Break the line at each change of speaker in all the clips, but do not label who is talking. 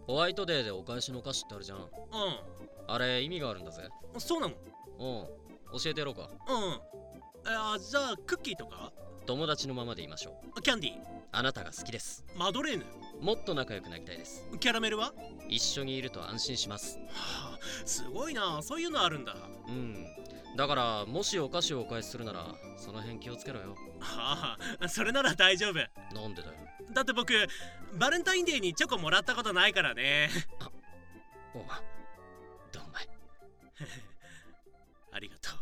ホワイトデーでお返しのお菓子ってあるじゃん。あれ意味があるんだぜ。
そうなの？
教えてやろうか。
じゃあクッキーとか？
友達のままでいましょう。
キャンディー？
あなたが好きです。
マドレーヌ？
もっと仲良くなりたいです。
キャラメルは？
一緒にいると安心します。
すごいな、そういうのあるんだ。
だからもしお菓子をお返しするならその辺気をつけろよ。
それなら大丈夫。
なんでだよ。
だって僕バレンタインデーにチョコもらったことないからね。
どんまい。
ありがとう。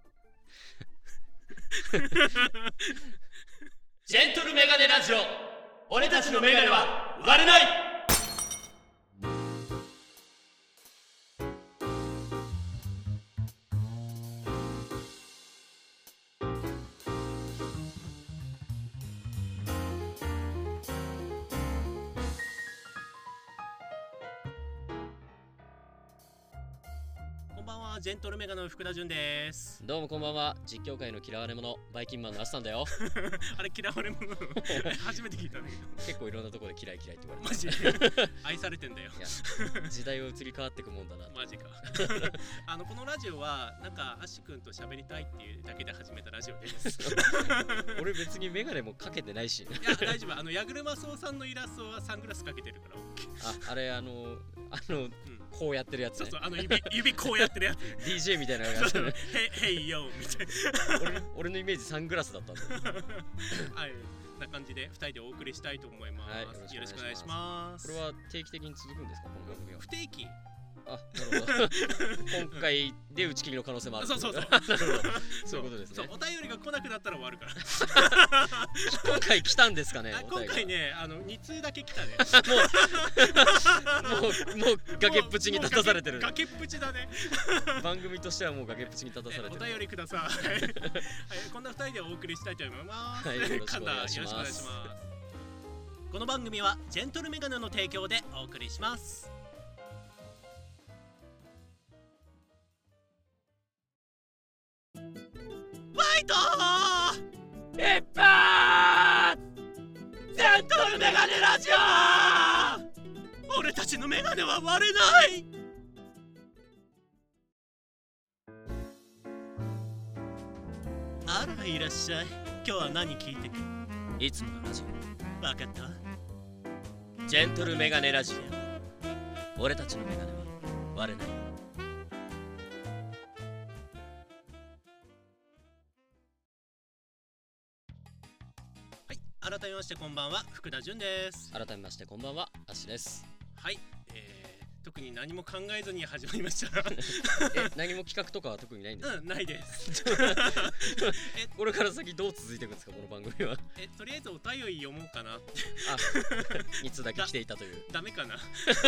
ジェントルメガネラジオ、俺たちのメガネは割れない。
こんばんは、ジェントルメガネの福田純です。
どうもこんばんは、実況界の嫌われ者バイキンマンのアスさんだよ。
あれ嫌われ者なの？初めて聞いたんだけど。
結構いろんなところで嫌いって言われて
マジ愛されてんだよ。
いや時代を移り変わっていくもんだな。
マジか。このラジオはなんかアッシュ君と喋りたいっていうだけで始めたラジオです。
俺別にメガネもかけてないし。
いや大丈夫。ヤグルマソウさんのイラストはサングラスかけてるから OK。
あれこうやってるやつね。
そう指こうやってるやつ。
DJ みたいなやつね。
ヘイヨーみたいな。
俺のイメージサングラスだったんだよ。
はい、な感じで2人でお送りしたいと思います。よろしくお願いします。
これは定期的に続くんですか、この番組は？
不定期。
なるほど。今回で打ち切りの可能性もある。
そう。
そういうことですね。
お便りが来なくなったら終わるから。
今回来たんですかね。
今回ね、2通だけ来たね。
もう崖っぷちに立たされてる。
崖っぷちだね。
番組としてはもう崖っぷちに立たされてる。
お便りください。こんな2人でお送りしたいと思います。
よろしくお願いします。
この番組はジェントルメガネの提供でお送りします。ファイト
いっぱいジェントルメガネラジオ、
俺たちのメガネは割れない。あら、いらっしゃい。今日は何聞いてく？
いつものラジ
オ。わかった。
ジェントルメガネラジオ、俺たちのメガネは割れない。
改めましてこんばんは、福田純です。
改めましてこんばんは、アッシュです。
はい、特に何も考えずに始まりました。
何も企画とかは特にないんですか？
ないです。
これから先どう続いていくんですか、この番組は？
とりあえずお便り読もうかなって。
2つだけ来ていたという。
ダメかな。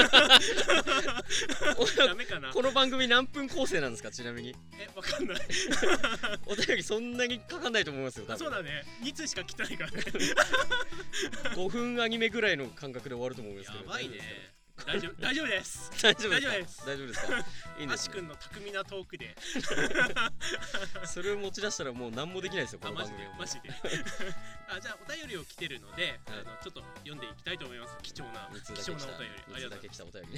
ダメかな。
この番組何分構成なんですか、ちなみに？
わかんない。
お便りそんなにかかんないと思いますよ。
そうだね、2通しか来てないからね。
5分アニメぐらいの感覚で終わると思うんですけど。
やばいね。大丈夫です。
大丈夫ですか？いいんです。
アシ君の巧みなトークで。
それを持ち出したらもう何もできないですよ、この番組。
マジで。じゃあお便りを来てるので、ちょっと読んでいきたいと思います。貴重なお便り。
ありがとうございます。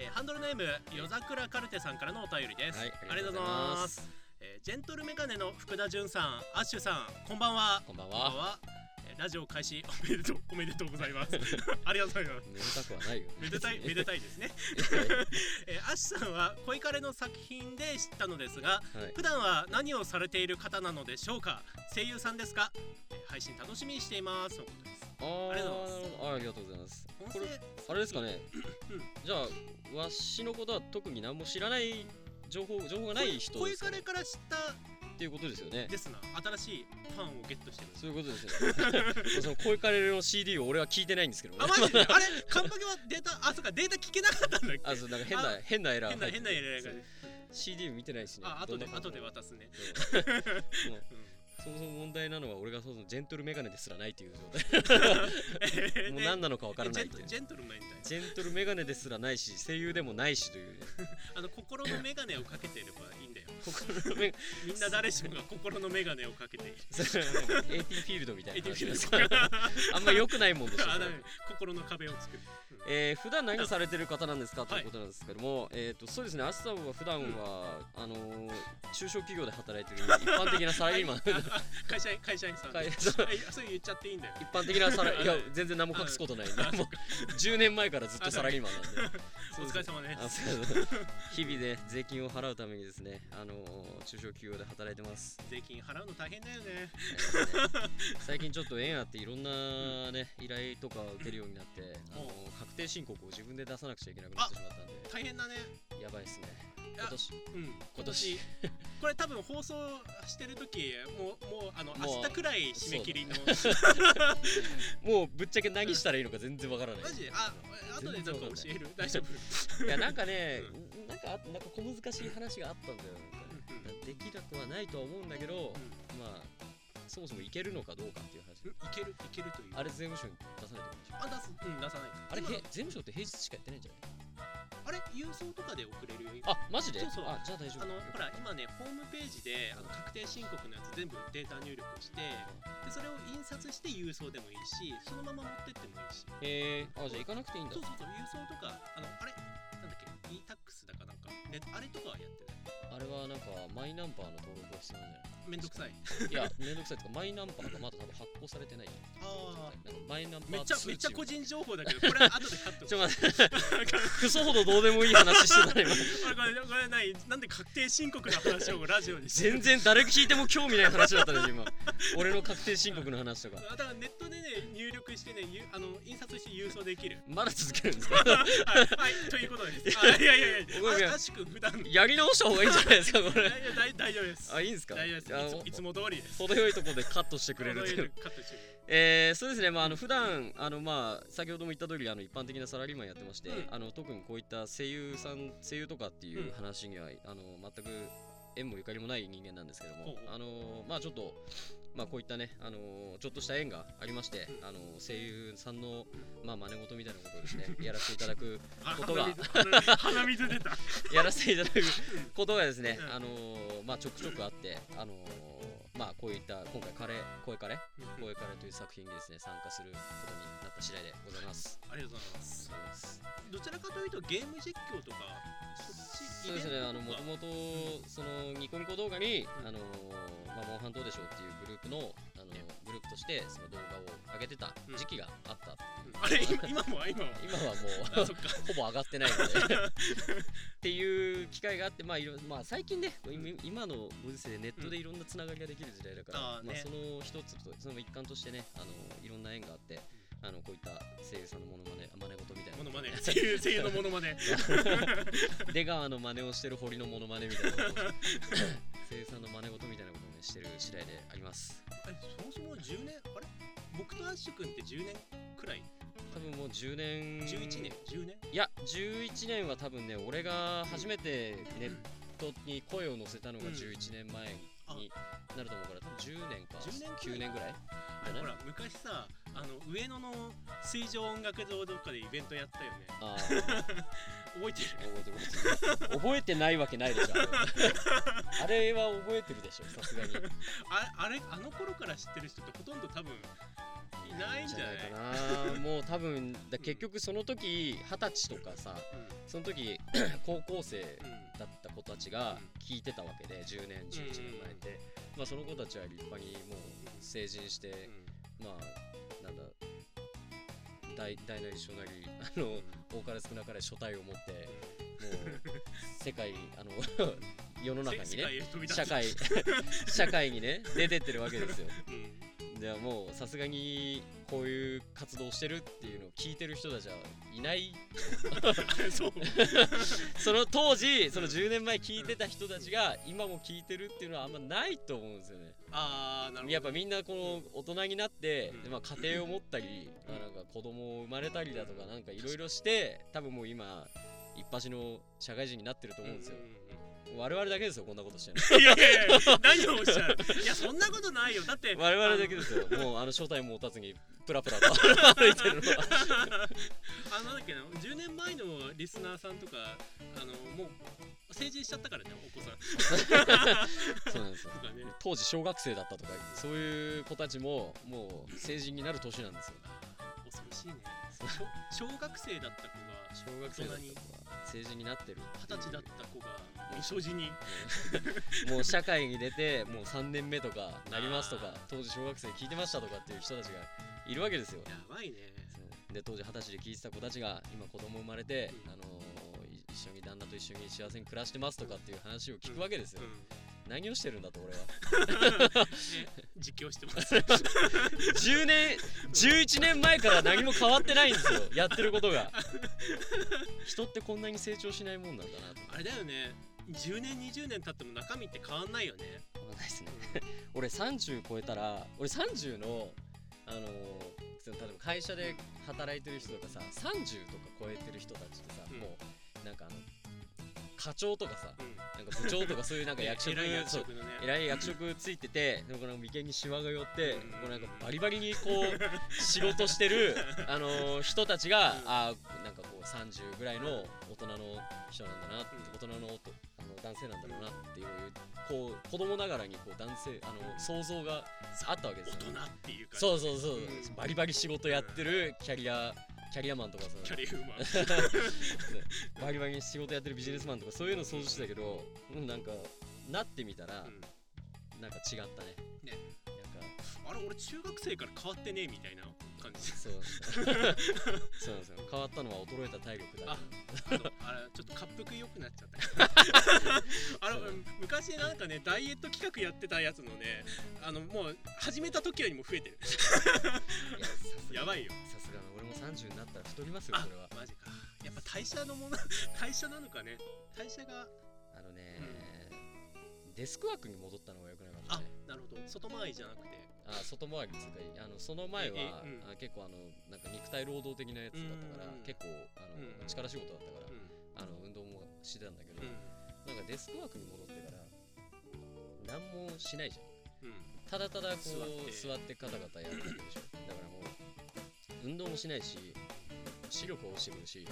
ハンドルネーム夜桜カルテさんからのお便りです。ありがとうございます。ジェントルメガネの福田純さん、アッシュさん、こんばんは。
こんばんは。
ラジオ開始おめでとうございます。ありがとうございます。
めでたくはないよ。
めでたいですね。アッシュさんは恋彼の作品で知ったのですが、普段は何をされている方なのでしょうか？声優さんですか？配信楽しみにしています。とのことです。
ありがとうございます。これあれですかね。じゃあわしのことは特に何も知らない情報がない人
恋彼から知った
っていうことですよね。
ですな。新しいファンをゲットしてる。
そういうことですよね。その恋彼の CD を俺は聞いてないんですけどね。
マジで？あれカンパケはデータ、そうか、データ聞けなかったんだっけ？
そう、なんか変なエラー。
変なエラーが。
CD 見てないしね。
後で渡すね。
そもそも問題なのは俺がジェントルメガネですらないという状態。 もう何なのかわからないっていう
ジェントルメンだよ。
ジェントルメガネですらないし声優でもないしという
心のメガネをかけてればいいんだよ。
心のメ
みんな誰しもが心のメガネをかけている。
それはなんか AT フィールドみたいな話です
AT フィール
あんま良くないもんでしょ
あ、ダメ。心の壁を作る。
普段何されてる方なんですかということなんですけども、そうですね、アスさんは普段は、中小企業で働いてる一般的なサラリーマン
会社員さん。
会
そう言っちゃっていいんだよ。
一般的なサラいや全然何も隠すことないんで、もう10年前からずっとサラリーマンなんで
お疲れ様です。
日々ね税金を払うためにですね、中小企業で働いてます。
税金払うの大変だよね。
最近ちょっと縁あっていろんなね依頼とかを受けるようになって確定申告を自分で出さなくちゃいけなくなってしまったんで
大変だね。
やばいっすね。
今年これ多分放送してる時もう明日くらい締め切りの
もうぶっちゃけ何したらいいのか全然わからない。
マジ後でなんか教える。大丈夫。
いやなんかね、なんか小難しい話があったんだよ。できなくはないとは思うんだけど、まあそもそもいけるのかどうかっていう話。
いけるという。
あれ税務署に出さないといけないでしょ。
出さない。
あれ税務署って平日しかやってないんじゃない？
あれ郵送とかで送れるよ。
あ、マジで？
そう。
あ、じゃあ大丈夫。
ほら今ねホームページで確定申告のやつ全部データ入力して、でそれを印刷して郵送でもいいし、そのまま持ってってもいいし。
あ、じゃあ行かなくていいんだ。
そう郵送とかあれなんだっけ e-tax だかなんかねあれとかはやってない。
あれはなんかマイナンバーの登録が必要なんじゃない？
めんどくさい。
いやめんどくさいとかマイナンバーがまだ多分発行されてない。なんかマイナンバー
めっちゃ個人情報だけどこれ後でカット。
ちょ待ってクソほどどうでもいい話してたね今。
これないなんで確定申告の話をラジオにして
全然誰聞いても興味ない話だったね今。俺の確定申告の話とか。
だからネットでね入力してね印刷して郵送できる。
まだ続けるんですか？
はいということです。いやアシ君普段
やり直した方がいいんじゃないですかこれ。
大丈夫です。
あ、いいんですか？
大丈夫です。いつも通りです。
程よいところでカットしてくれるっていう。そうですね、普段先ほども言った通り一般的なサラリーマンやってまして、特にこういった声優とかっていう話には全く縁もゆかりもない人間なんですけども、ちょっとこういったねちょっとした縁がありまして、声優さんの真似事みたいなことをですねやらせていただくことが
鼻水出た
やらせていただくことがですねちょくちょくあってこういった今回声カレという作品にですね参加することになった次第でございます。
ありがとうございます。どちらかというとゲーム実況とか
そうですね、もともとそのニコニコ動画にモンハンどうでしょうっていうグループグループとしてその動画を上げてた時期があった。
あれ今はもう
ほぼ上がってないのでっていう機会があって最近ね今のご時世ネットでいろんなつながりができる時代だからその一つとその一環としてねいろんな縁があってこういった声優さんの真似事みたいな
声優のモノマネ
出川の真似をしてる堀のモノマネみたいな声優さんの真似事みたいなことをねしてる次第であります。
そもそも10年あれ僕とアッシュ君って10年くらい
多分もう10年
11年10年
いや11年は多分ね俺が初めてネットに声を載せたのが11年前になると思うから多分10年か9年ぐらい
ほら昔さ上野の水上音楽堂とかでイベントやったよね。覚えてる？
覚えてないわけないでしょ。あれは覚えてるでしょさすがに。
あの頃から知ってる人ってほとんど多分いないんじゃない
かな。もう多分結局その時20歳とかさ、その時高校生だった子たちが聞いてたわけで10年11年前ってその子たちは立派にもう成人してなんだ大なり小なり多かれ少なかれ初体を持ってもう世界世の中にね社会にね出てってるわけですよ。ではもうさすがにこういう活動してるっていうのを聞いてる人たちはいないその当時その10年前聞いてた人たちが今も聞いてるっていうのはあんまないと思うんですよね。
なるほど。
やっぱみんなこの大人になって、家庭を持ったりなんか子供を生まれたりだとかなんかいろいろして多分もう今一発の社会人になってると思うんですよ。 我々だけですよこんなことしてる
いやいやいや何をおっしゃる。いやそんなことないよ。だって
我々だけですよ。もう正体も持たずにプラプラと歩いてるのは
なんだっけな、10年前のリスナーさんとかもう成人しちゃったからね、お子さん
そうなんですよ、
ね、
当時小学生だったとかそういう子たちももう成人になる年なんですよ。
恐ろしいね。小学生だった子が
小学生だった子が成人になってる。
20歳だった子が遅死に
もう社会に出てもう3年目とかなりますとか、当時小学生聞いてましたとかっていう人たちがいるわけですよ。
やばいね。
で当時20歳で聞いてた子たちが今子供生まれて、一緒に旦那と一緒に幸せに暮らしてますとかっていう話を聞くわけですよ。何をしてるんだと俺は
実況してます
10年11年前から何も変わってないんですよやってることが。人ってこんなに成長しないもんなんだなと。
あれだよね、10年20年経っても中身って変わんないよね。
変わんないですね俺30超えたら、俺30の例えば会社で働いてる人とかさ30とか超えてる人たちってさ、もうなんか課長とかさ、なんか部長とかそういうなんか役職偉い役職ついてて、でも眉間にシワが寄って、こうなんかバリバリにこう仕事してる人たちが、なんかこう30ぐらいの大人の人なんだな、大人の男性なんだろうなっていう、こう子供ながらにこう男性想像があったわけですよ。
大人っていうか、
そう、バリバリ仕事やってるキャリアマンとかさ、
キャリアウーマン
バリバリに仕事やってるビジネスマンとかそういうの想像してたけど、なんかなってみたら、なんか違ったね。
あれ俺中学生から変わってねえみたいな感じで。
そうなんですよ。変わったのは衰えた体力だ。
あれちょっと滑腹良くなっちゃった昔なんかねダイエット企画やってたやつのね、もう始めた時よりも増えてるやばいよ。
さすがの俺も30になったら太りますよ。それは
マジか。やっぱ代謝のもの代謝なのかね。代謝が
デスクワークに戻ったのが良くないかもね。
なるほど。外回りじゃなくて
外回りですか。その前は結構なんか肉体労働的なやつだったから、結構力仕事だったから、運動もしてたんだけど、なんかデスクワークに戻ってから何もしないじゃん。ただただこう座ってカタカタやるだけでしょ。だからもう運動もしないし視力は落ちてくるし、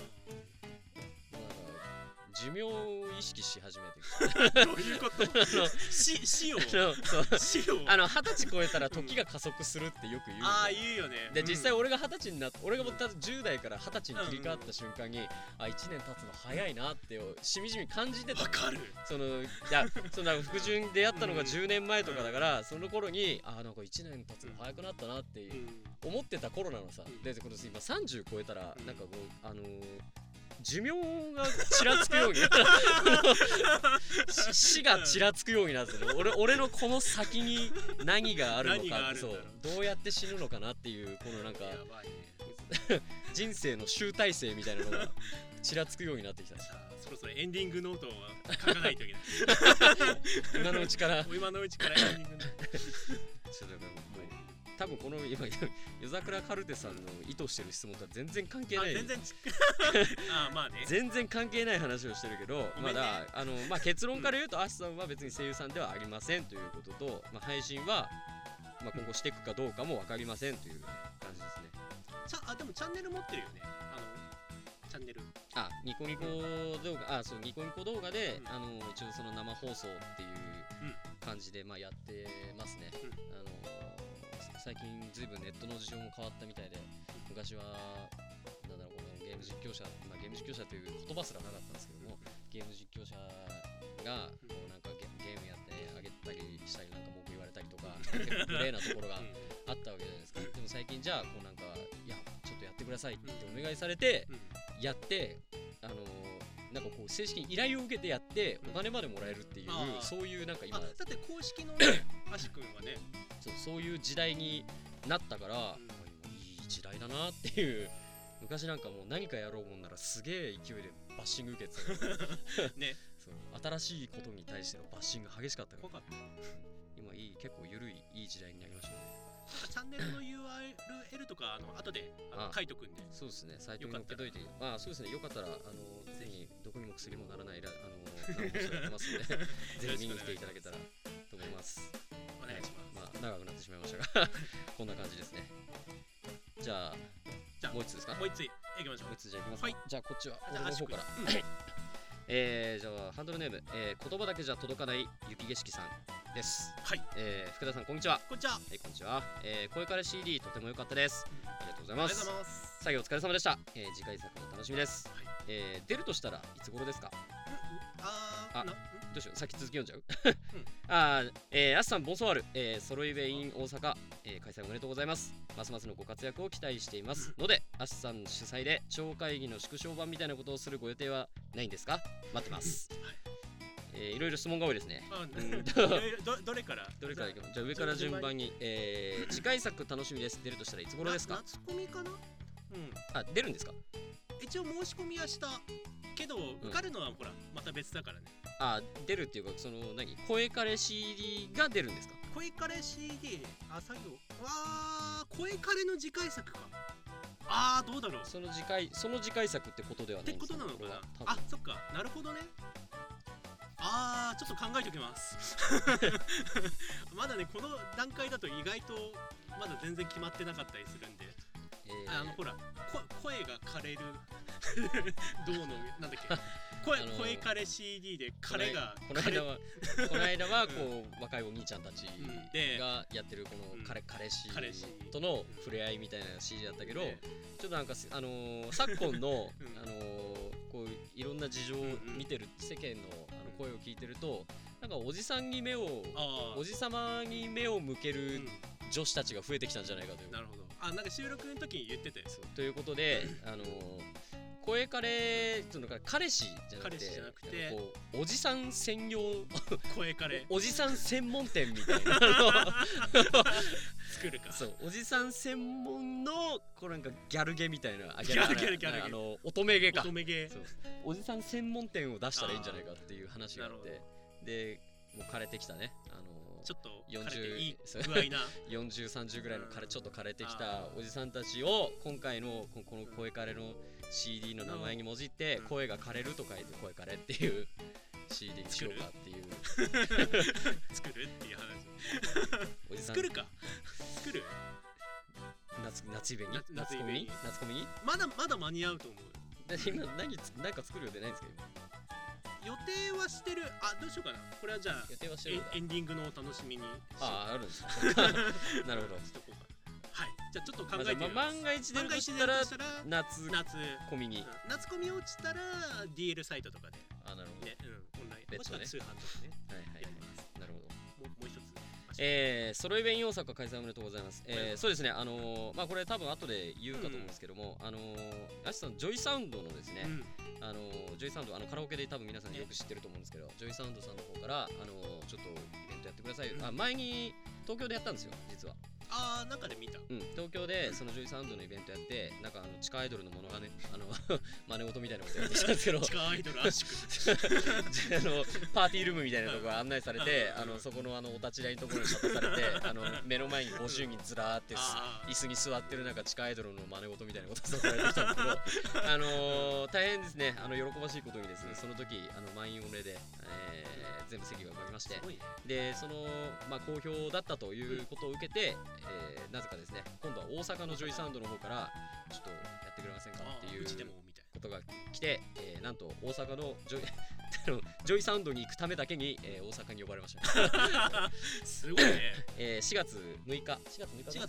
寿命を意識し始めて
どういうこと死を
20歳超えたら時が加速するってよく言う。
言うよね。
で実際俺が20歳になって、俺が10代から20歳に切り替わった瞬間に、1年経つの早いなってしみじみ感じてた。
わかる。
福順出会ったのが10年前とかだから、その頃になんか1年経つの早くなったなって思ってた頃なのさ。で今30超えたらなんかこう寿命がちらつくように死がちらつくようになってる。俺のこの先に何があるのか、どうやって死ぬのかなっていうこのなんか人生の集大成みたいなのがちらつくようになってきた。
そろそろエンディングノートを書かないといけない
今のうちからエンディングノート多分この今夜桜カルテさんの意図してる質問とは全然関係ない。全然関係ない話をしてるけど、まだ結論から言うとアシさんは別に声優さんではありませんということと、配信は今後していくかどうかも分かりませんという感じですね。
でもチャンネル持ってるよね。チャンネル
ニコニコ動画、そうニコニコ動画で、一応その生放送っていう感じでやってますね。最近ずいぶんネットの事情も変わったみたいで、昔はこのゲーム実況者、ゲーム実況者という言葉すらなかったんですけども、ゲーム実況者がこうなんかゲームやってあげたりしたり、なんか文句言われたりとか結構グレーなところがあったわけじゃないですか。でも最近じゃあこうなんかちょっとやってくださいってお願いされてやって、なんかこう正式に依頼を受けてやってお金までもらえるっていう、そういうなんか今
だって公式のアシ君はね
そういう時代になったから、いい時代だなっていう。昔なんかもう何かやろうもんならすげえ勢いでバッシング受けてたね。新しいことに対してのバッシング激しかったから、今結構緩いいい時代になりましたね。
チャンネルの URL とか後で書いとくんで。
そうですね、サイトに載っけといて、そうですね、よかったらぜひどこにも薬もならない乱暴書やってますのでぜひ見に来ていただけたらと思います。
お願いします。
長くなってしまいましたがこんな感じですね。じゃあもう一つですか。
もう一ついきましょう。
もう一つじゃあいきますか。
はい、
じゃあこっちは俺の方からじゃあハンドルネーム、言葉だけじゃ届かない雪景色さんです。
はい、
福田さんこんにちは。
こんにちは。
はい、こんにちは。声から CD とても良かったです。ありがとうございます。
ありがとうございます。
作業お疲れ様でした。次回作も楽しみです。
はい、
出るとしたらいつ頃ですか。どうしよう、先続き読んじゃうアスさんボンソワール、ソロイベイン大阪、開催おめでとうございます。ますますのご活躍を期待していますので、アスさん主催で超会議の縮小版みたいなことをするご予定はないんですか。待ってます。いろいろ質問が多いですね。
どれから
いきます。じゃあ上から順番に、次回作楽しみです。出るとしたらいつ頃ですか。
夏コミかな。
出るんですか。
一応申し込みはしたけど、受かるのはほらまた別だからね。
出るっていうか、その声かれ CD が出るんですか。
声かれ CD、作業声かれの次回作か。どうだろう。
その次回作ってことではないんですか。
ってことなのかな。そっか、なるほどね。ちょっと考えておきますまだね、この段階だと意外とまだ全然決まってなかったりするんで、ほら声が枯れるどうのなんだっけ声枯れ CD で彼が
この間はこう若いお兄ちゃんたちがやってるこの彼氏との触れ合いみたいな CD だったけど、ちょっとなんか昨今のこういろんな事情を見てる世間の声を聞いてると、なんかおじ様に目を向ける女子たちが増えてきたんじゃないかという。
なるほど。なんか収録の時に言ってて。
ということで声かれ彼氏じゃなくてこうおじさん専用
声かれ
おじさん専門店みたいな
作るか。
そうおじさん専門のこうなんかギャルゲみたいな
ギャルゲ
乙女ゲか。
乙女ゲ。
おじさん専門店を出したらいいんじゃないかっていう話があって、でもう枯れてきたね。
ちょっと
40
いい具合な
40、30ぐらいのちょっと枯れてきたおじさんたちを今回のこの声枯れの CD の名前にもじって声が枯れると書いて声枯れっていう CD にしようかっていう
作るっていう話
おじさん
作るか。作る
夏イベに夏コミに
まだ間に合うと思う。
今何か作る予定ないんですか。
予定はしてる。どうしようかな。これはじゃあエンディングのお楽しみに。
あるんですかなるほど。
はい、じゃあちょっと考えてみます。
万が一出るとしたら夏コミに。
夏コミ落ちたら DL サイトとかで。
なるほど。
オンライン。
別途ね。
通販とかね。
はい。なるほど。
もう一つ。
ソロイベン大阪開催おめでとうございます。そうですね。これ多分後で言うかと思うんですけども、アシさんジョイサウンドのですね、ジョイサウンドカラオケで多分皆さんよく知ってると思うんですけど、ジョイサウンドさんの方からちょっとイベントやってください。前に東京でやったんですよ、実は。
なんかで見た。
東京でそのジョイサウンドのイベントやって、なんか地下アイドルのものがね、真似事みたいなことやってきたんですけど、
地下アイドル圧縮
パーティールームみたいなところが案内されて、そこのお立ち台のところに立たされて、目の前に50人ずらーって椅子に座ってるなんか地下アイドルの真似事みたいなことをさせられてきたんですけど、大変ですね。喜ばしいことにですね、その時満員御礼で全部席が埋まりまして、で好評だったということを受けて、なぜかですね、今度は大阪のジョイサウンドの方からちょっとやってくれませんかっていうことが来て、なんと大阪のジョイサウンドに行くためだけに、大阪に呼ばれました
すごいね。
4月6日ですね、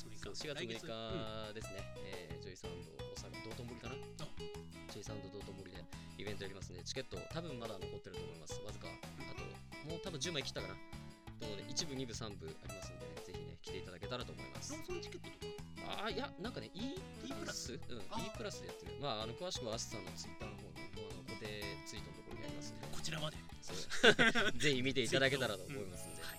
ジョイサウンド大阪道頓堀かな。ジョイサウンド道頓堀でイベントやりますね。チケット多分まだ残ってると思います。わずかあともう多分10枚切ったかなと思うので、1部2部3部ありますので、ぜひね来ていただけたらと思います。
ローソンチケットとか
いや、なんかね E プラス E プラスでやってる。詳しくはアシさんのツイッターの方の固定ツイートのところにありますので、
こちらまで
ぜひ見ていただけたらと思いますので、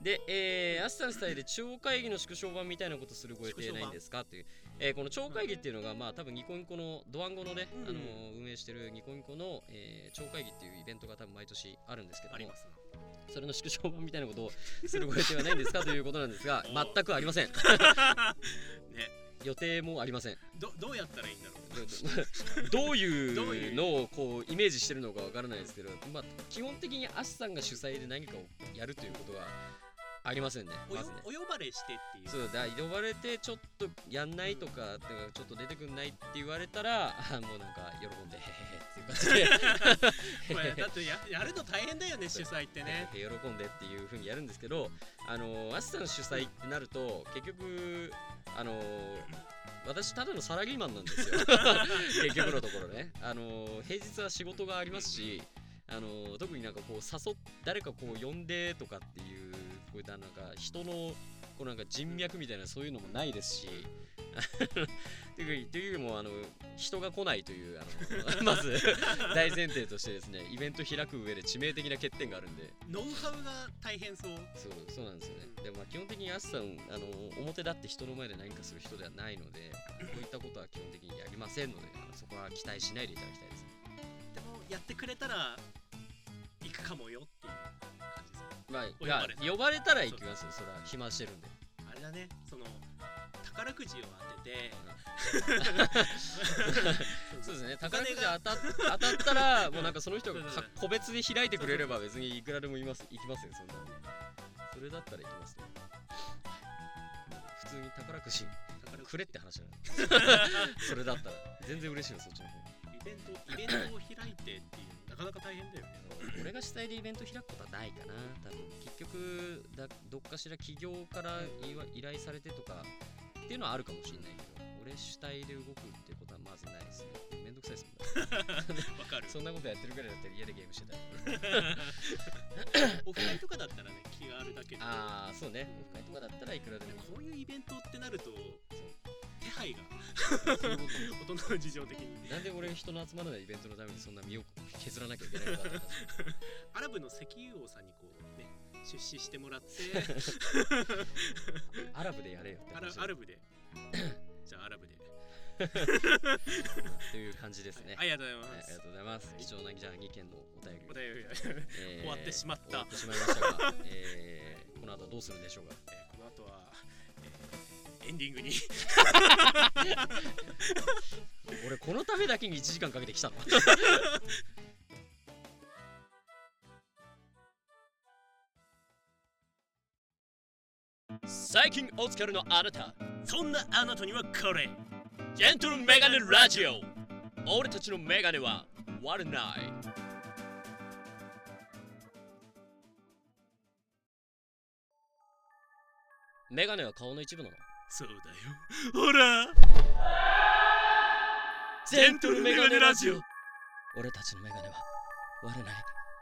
で、アッサンスタイで超会議の縮小版みたいなことするご予定ないんですかという、この超会議っていうのが、まあ多分ニコニコのドワンゴのね、運営してるニコニコの、超会議っていうイベントが多分毎年あるんですけども、それの縮小版みたいなことをするご予定はないんですかということなんですが、全くありません。ね、予定もありません。
どうやったらいいんだろう。
どういうのをこうイメージしてるのかわからないですけど、まあ基本的にアッサンが主催で何かをやるということはありませんね。まずね、
お呼ばれしてっていう。
そうだ、呼ばれてちょっとやんないとか、ちょっと出てくんないって言われたら、もうなんか喜んでへへへっていう感じで
だってやるの大変だよね、主催ってね。
喜んでっていう風にやるんですけど、アッサン主催ってなると結局私ただのサラリーマンなんですよ結局のところね。平日は仕事がありますし、特になんかこう誰かこう呼んでとかっていうこういったなんか人のこうなんか人脈みたいなそういうのもないですしというよりも人が来ないというまず大前提としてですね、イベント開く上で致命的な欠点があるんで、
ノウハウが大変そう。
そうなんですよね。でもまあ基本的にアッサン表立って人の前で何かする人ではないので、こういったことは基本的にやりませんので、そこは期待しないでいただきたいです。
でもやってくれたら行くかもよっていう感じです。
まあ呼ばれたら行きますよ。それは暇してるんで。
あれだね、宝くじを当てて
そうですね、宝くじ当たったらもうなんかその人が個別で開いてくれれば別にいくらでも行きますよ。そんなそれだったら行きますね。普通に宝くじくれって話だそれだったら全然嬉しいよ、そっちの方。
イベントを開いてっていうなかなか大変だよね。
俺が主体でイベント開くことはないかな。多分結局どっかしら企業から依頼されてとかっていうのはあるかもしれないけど、俺主体で動くっていうことはまずないですね。めんどくさいですもんね。
わかる。
そんなことやってるぐらいだったら家でゲームしてた
オフ会とかだったらね、気があるだけで。
そうね、オフ会とかだったらいくらでも。
こういうイベントってなると手配が大人の事情的に。
なんで俺人の集まらないイベントのためにそんな身を削らなきゃいけないのかって話。
アラブの石油王さんにこうね出資してもらって
アラブでやれよって話。
アラブでじゃあアラブで
という感じですね。
ありがとうございます。
ありがとうございます。貴重なじゃあ2件のお便り
終わってしまった。
終わってしまいましたが、この後どうするんでしょうか。
この後はエンディングに
俺このためだけに1時間かけてきたの最近お疲れのあなた、
そんなあなたにはこれ
ジェントルメガネラジオ。俺たちのメガネは割れない。
メガネは顔の一部なの？
そうだよ、ほら
ジェントルメガネラジオ。
俺たちのメガネは割れない。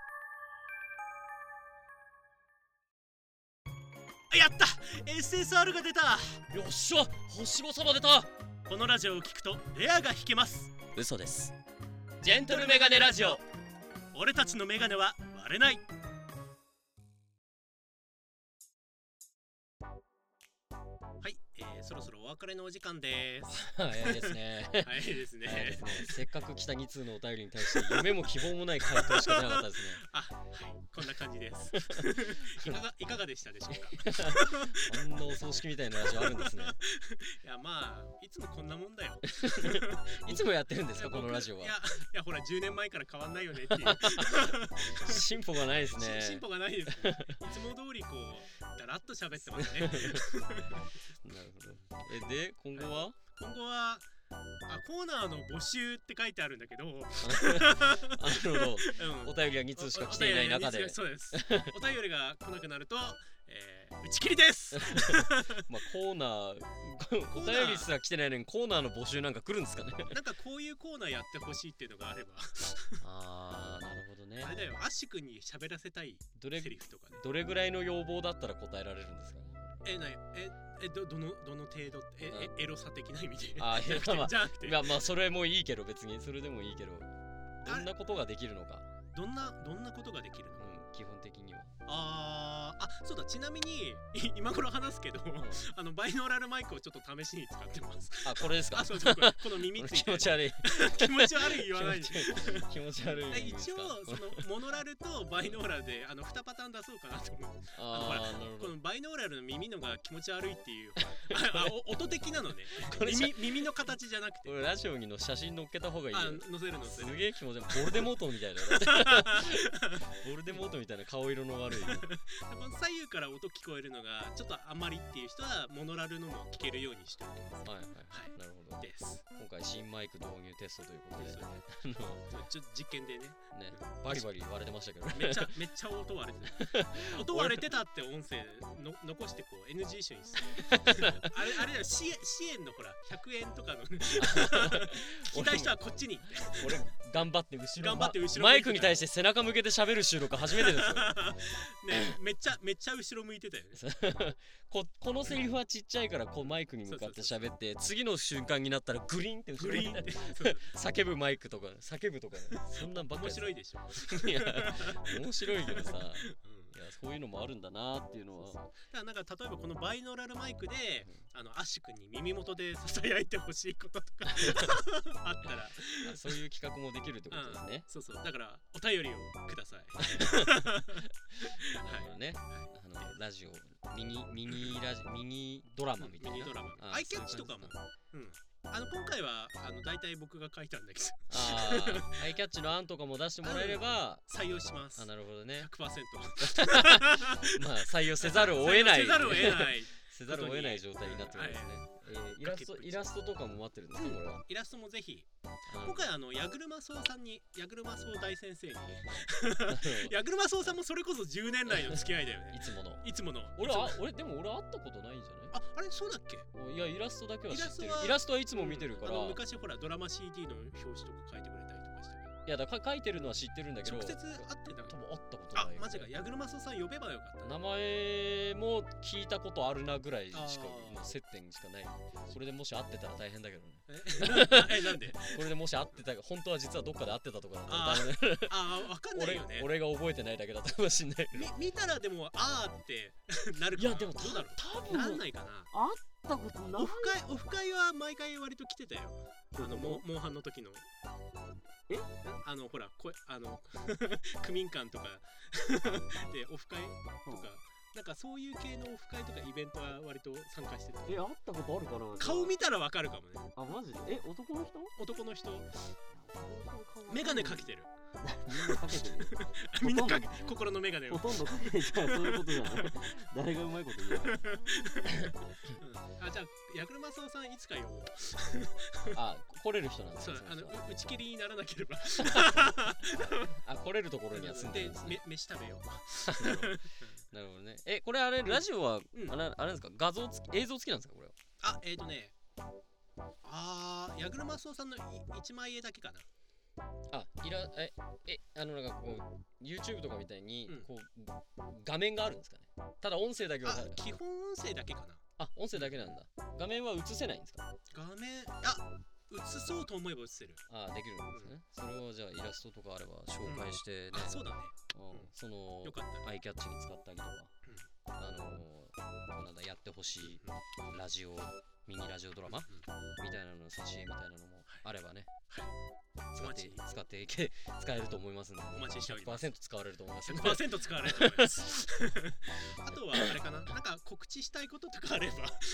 やった SSR が出た。
よっしゃ、星5様出た。
このラジオを聞くとレアが引けます。
嘘です。
ジェントルメガネラジオ。
俺たちのメガネは割れない。はい、そろそろお別れのお時間です。
早いですね。
早いですね。
せっかく来た2通のお便りに対して夢も希望もない回答しか出なかったですね。
はい、こんな感じです。いかがでしたでしょうか。
あんなお葬式みたいなラジオあるんですね。
いやまあいつもこんなもんだよ。
いつもやってるんですかこのラジオは。
いやほら10年前から変わんないよねっていう。
進歩がないですね。
進歩がないです。いつも通りこうだらっと喋ってますね。
なるほど。で今後は
コーナーの募集って書いてあるんだけど、なる
ほど、お便りが2通しか来ていない中で、
そうです。お便りが来なくなると、打ち切りです。
まあコーナーお便りすら来てないのにコーナーの募集なんか来るんですかね。
なんかこういうコーナーやってほしいっていうのがあれば。
なるほどね。
あれだよ、アッシュ君に喋らせたいセリフとかね。
どれぐらいの要望だったら答えられるんですかね。
どの程度エロさ的な意味で。
じゃなくてまあそれもいいけど別にそれでもいいけど、どんなことができるのか。
どんなことができるのか。
基本的には。
そうだ、ちなみに今頃話すけど、バイノーラルマイクをちょっと試しに使ってます。
あ、これですか。
そうこの耳ついて
気持ち悪い
気持ち悪い言わないで
気持ち悪い
一応そのモノラルとバイノーラルで2パターン出そうかなと思う。ほらこのバイノーラルの耳のが気持ち悪いっていう音的なのね。耳の形じゃなくて、
これラジオにの写真載っけた方がいいよ。
載せる
すげえ気持ち悪い。ボルデモートみたいなボルデモートみたいな顔色の悪い
左右から音聞こえるのがちょっとあんまりっていう人はモノラルのも聞けるようにしておきます。
はい、なるほど
です。
今回新マイク導入テストということで、
ちょっと実験でね、
バリバリ割れてましたけど、
めっちゃ音割れてた音割れてたって音声の残してこう NG 集にしてあれだよ、支援のほら100円とかの聞きたい人はこっちに
俺頑張って後ろ
マ
イクに対して背中向けて喋る収録初めてですよ
ね。めっちゃ後ろ向いてたよね
このセリフはちっちゃいからこうマイクに向かって喋って、次の瞬間になったらグリーンって後ろに叫ぶマイクとか叫ぶとか、そんなんばっかり
面白いでしょ
いや面白いけどさ、いやそういうのもあるんだなっていうのは。
だからなんか例えばこのバイノーラルマイクでアッシュ君に耳元でささやいてほしいこととかあったら
そういう企画もできるってことですね。
そうだからお便りをください
はいね、ラジオミニドラマみたいな、
アイキャッチとかも今回は大体僕が書いたんだけど
アイキャッチの案とかも出してもらえれば
採用します。
なるほどね。
100%
まあ採用せざるを得ない
せざるを得ない
状態になってますね。イラストとかも待ってるんですか、これは。
イラストもぜひ。今回ヤグルマソウさんに、ヤグルマソウ大先生にヤグルマソウさんもそれこそ10年来の付き合いだよね。いつもの
俺でも俺会ったことないんじゃない？
あれそうだっけ？
いやイラストだけは知ってる。イラストはいつも見てるから。
昔ほらドラマ CD の表紙とか書いてくれたりとかしたけど。
いやだから書いてるのは知ってるんだけど、
直接会ってた。
多分会ったことない。
マジか。ヤグルマソウさん呼べばよかった。
名前も聞いたことあるなぐらいしか接点しかない。これでもし会ってたら大変だけどね。
なんで？
これでもし会ってた、本当は実はどっかで会ってたとかだったらダメだ。
わかんないよね。
俺が覚えてないだけだったかもしんない。
見たらでもってなるか。
いやでも
どうだろう。
多分
なんないかな。
会ったことない。
オフ会は毎回割と来てたよ。モンハンの時の。ほら区民館とかでオフ会とか。なんかそういう系のオフ会とかイベントは割と参加してた。
会ったことあるかな。
顔見たらわかるかもね。
あ、マジで？男の人？
男の人。メガネかけてる。
みんなかけ
てる。心のメガネを。
ほとんどかけてじゃあそういうことじゃない。誰がうまいこと言う。
じゃあヤグルマソウさんいつか呼ぼう。
来れる人なんですか？
打ち切りにならなければ。
来れるところには住んでるんですね。
飯食べよう。
なるほどね。これラジオはあれですか？映像付きなんですかこれは？
ヤグルマソウさんの1枚絵だけかな。
なんかこう YouTube とかみたいにこう画面があるんですかね。ただ音声だけは
基本音声だけかな。
音声だけなんだ。画面は映せないんですか？
画面映そうと思えば映せる。
できるんですね。それをじゃあイラストとかあれば紹介してね。
そうだね。
そのアイキャッチに使ったりとか、やってほしいミニラジオドラマみたいなの挿絵みたいなのもあればね。使えると思いますので、
お待ちしております。
100% 使われると思います。
100% 使われると思います。あとはあれかな、なんか告知したいこととかあれば。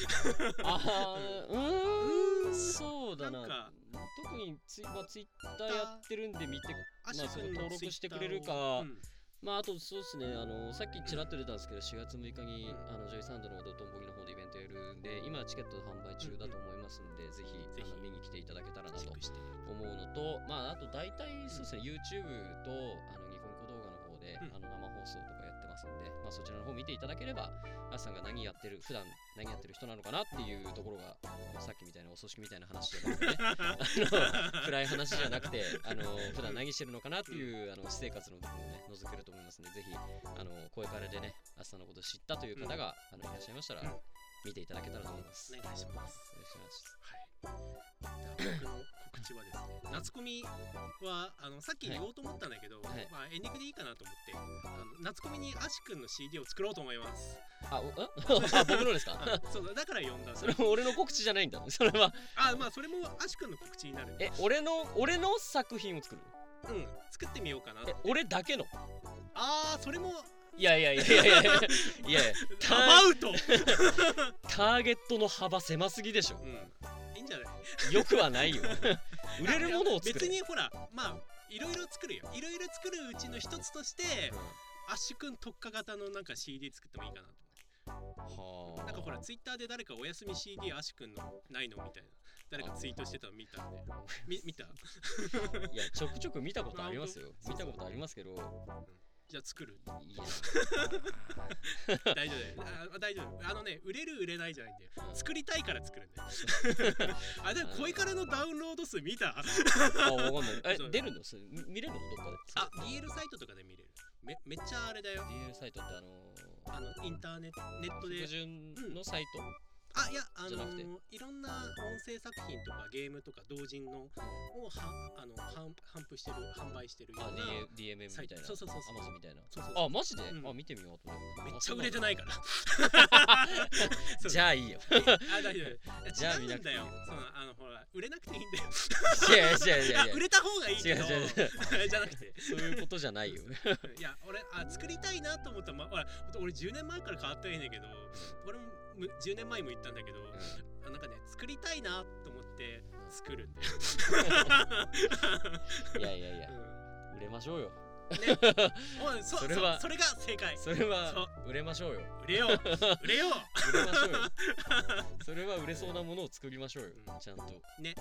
そうだな。特にツイッターやってるんで見て、登録してくれるか。あとそうですね、さっきちらっと出たんですけど、4月6日にジョイサンドのドトンボギの方でイベントやるんで、今チケット販売中だと思いますんで、ぜひ見に来ていただけたらなと思うのと、あと大体そうですね、YouTube とニコニコ動画の方で生放送とかやってますんで、そちらの方見ていただければ、アスさんが普段何やってる人なのかなっていうところが、さっきみたいなお葬式みたいな話じゃなくてね、暗い話じゃなくて、普段何してるのかなっていう私生活の部分をね、覗けると思いますので、ぜひ声からでね、アスさんのことを知ったという方がいらっしゃいましたら、見ていただけたらと思います。
お願いします。
お願いします。
僕の告知はですね、 夏コミはさっき言おうと思ったんだけど、
はい
まあ、エンディングでいいかなと思って夏コミにアシ君の CD を作ろうと思います。
あ僕のですか
そうだから呼んだ。
それも俺の告知じゃないんだそれは。
まあそれもアシ君の告知になる。
俺の作品を作る。
作ってみようかな。
俺だけの。
それも
いや
アバウト
ターゲットの幅狭すぎでしょ。
いいんじゃない。
よくはないよ売れるものを作る。
別にほらまあいろいろ作るよ。いろいろ作るうちの一つとして、アッシュ君特化型のなんか CD 作ってもいいかなと。なんかほらツイッターで誰かお休み CD アッシュ君のないのみたいな誰かツイートしてたの見たんで見たい
やちょくちょく見たことありますよ。見たことありますけど、
じゃあ作る。
いや
大丈夫大丈夫。売れる売れないじゃないんだよ。作りたいから作るんだよでも恋からのダウンロード数見た？
わかんない。出るの？見れるのどっかで
？DL サイトとかで見れる。めっちゃあれだよ。
DL サイトって
インターネットで
標準のサイト？
いや
じゃなくて
いろんな音声作品とかゲームとか同人のを販売してるような
DMM みたいな。
そう
Amazon みたいな。マジで？見てみようと。
めっちゃ売れてないから
じゃあいいよ
大丈夫。
じゃあ見なくていいよ。
ほら売れなくていいんだよ。
いや
売れた方がいいけど
違う
じゃなくて
そういうことじゃないよ
いや俺作りたいなと思ったら俺10年前から変わったらいいんだけど、俺も10年前も言ったんだけど、なんかね作りたいなと思って作るんだよ
いや売れましょうよ
それが正解。
それは売れましょうよ。
売れよう
売れましょうよそれは売れそうなものを作りましょうよ、ちゃんと
ね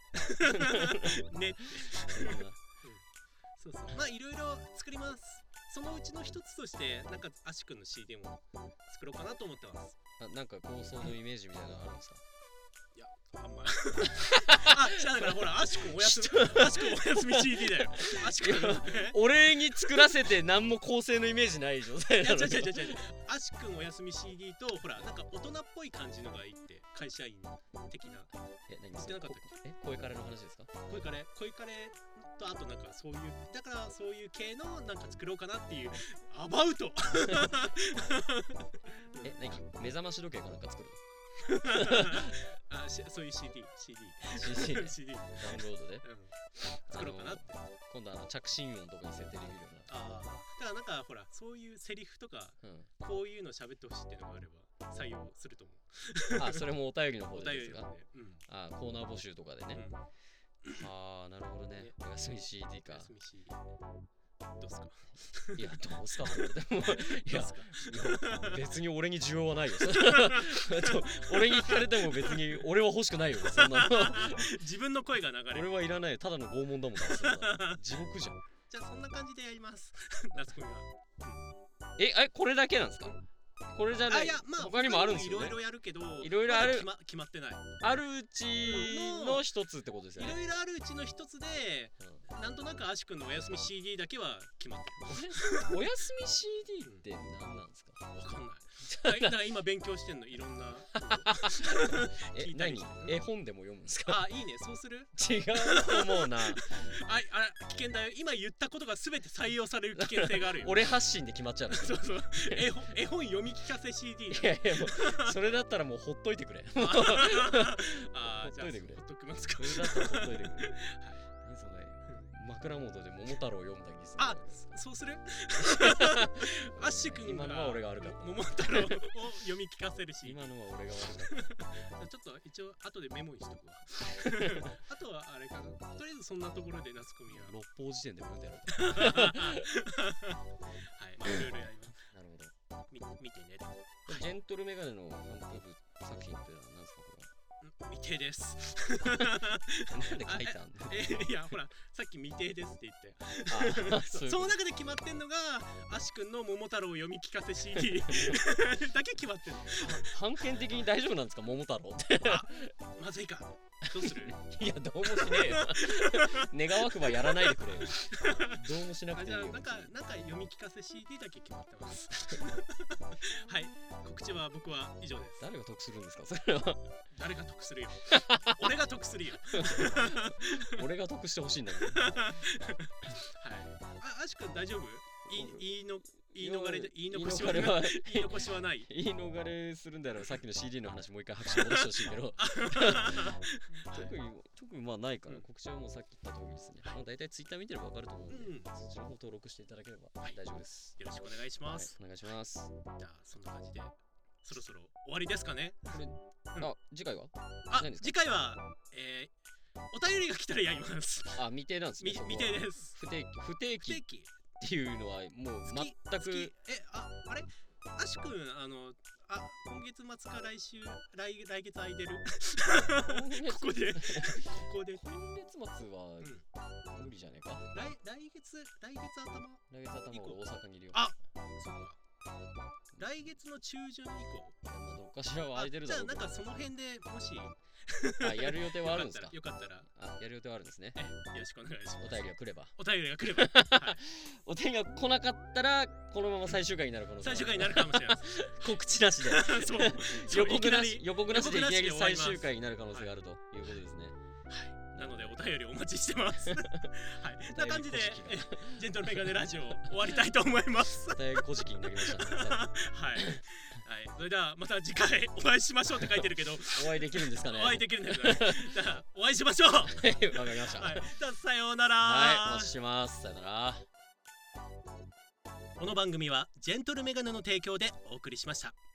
そうまあいろいろ作ります。そのうちの一つとしてなんかアシ君の CD も作ろうかなと思ってます。
なんか構想のイメージみたいなのあるんですか？
いやあんまりだからほらアシ君お休み CD だよ。アシ君
俺に作らせて何も構成のイメージない状態なのに。
違うアシ君お休み CD とほらなんか大人っぽい感じのがいいって会社員的な。
何
言ってなかったっけ？
恋カレの話ですか？恋カレ
とあとなんかそういうだからそういう系のなんか作ろうかなっていうアバウト
目覚まし時計かなんか作る
そういう CD
ダウンロードで、
作ろうかなって。
今度着信音とかに設定できるような。
だからなんかほらそういうセリフとか、こういうの喋ってほしいっていうのがあれば採用すると思う。
それもお便りの方でですか？コーナー募集とかでね。なるほどね。お休み CD か。
お休み CD どうすか？
いやどうすかっていや別に俺に需要はないよ俺に聞かれても別に俺は欲しくないよそんなの
自分の声が流れる。
俺はいらないよ。ただの拷問だもんな地獄じゃん。
じゃあそんな感じでやります夏コミは。
これだけなんですか？これじゃない。他にもあるんですよね。
いろいろやるけど
いろいろある。
決まってない。
あるうちの一つってことですよね。
いろいろあるうちの一つで、なんとなくアシ君のお休み CD だけは決まって
る。お休み CD って何なんですか？
わかんない。だから今勉強してんのいろんな。
何？絵本でも読むんですか？
いいね。そうする？
違うと思うな。
危険だよ。今言ったことがすべて採用される危険性があるよ。
俺発信で決まっちゃう。
そう絵本読み聞かせ CD。
いやもうそれだったらもうほっといてくれ。ほっといてくれ。
ほっときますか。
それだったらほっといてくれ。何その枕元で桃太郎を読むだけする。
そうする？アッシュ君
今のは俺が悪かった。
桃太郎を読み聞かせるし。
今のは俺が悪かった。
ちょっと一応後でメモにしとくわ。あとはあれかな。とりあえずそんなところで夏コミは。
六法時点で読んでやろう。
はい、いろいろやります。
なるほど。
見てね。
ジェントルメガネの監督作品ってのは何ですかこれは？
未定です。
なんで書いたんだ？
いやほらさっき未定ですって言ってその中で決まってんのがアシ君の桃太郎を読み聞かせ CD だけ決まってんの。
判権的に大丈夫なんですか桃太郎って？
まずいか。 どうする？
いや、どうもしねえよ。願わくばやらないでくれよ。どうもしなくていいよ。
じゃあなんか読み聞かせ CD だけ決まってます。はい、告知は僕は以上です。
誰が得するんですか、それは。
誰が得するよ。俺が得するよ。
俺が得してほしいんだけど。
はい。アシ君大丈夫？言い逃れで言い残しはない。
言い逃れするんだらさっきの CD の話もう一回拍手戻してほしいけど。特にまあないから、告知はもうさっき言った通りですね。まあ大体 Twitter 見てればわかると思うんで、そちらも登録していただければ大丈夫です。
よろしくお願いします。
お願いします。
じゃあそんな感じでそろそろ終わりですかね。
これ次回は？
次回はお便りが来たらやります。
未定なんですね。
未定です。
不定期っていうのはもう全く
あれアシ君今月末か来月空いてる？ここで
今月末は無理じゃねえか。
来月頭
俺大阪にいるよ。
そうか。来月の中旬以降。
まあどっかしらは空いてるだろうけど。
じゃあなんかその辺でもし
やる予定はあるんですか？
よかったら
やる予定はあるんですね。
よろしくお願いします。
お便りが来れば。お便りが来なかったらこのまま最終回になる可能性。
最終回になるかもしれない。
告知なしで。予告なしでいきなり最終回になる可能性があるということですね。
なのでお便りお待ちしてます。はい。な感じでジェントルメガネラジオ終わりたいと思います。
お便り古事記になりました。
はい。それではまた次回お会いしましょうって書いてるけど、
お会いできるんですかね。
お会いできるんですかね。じゃあお会いしましょう。わか
りました。
はい。じゃあさようなら。
はい。お待ちしてます。さようなら。
この番組はジェントルメガネの提供でお送りしました。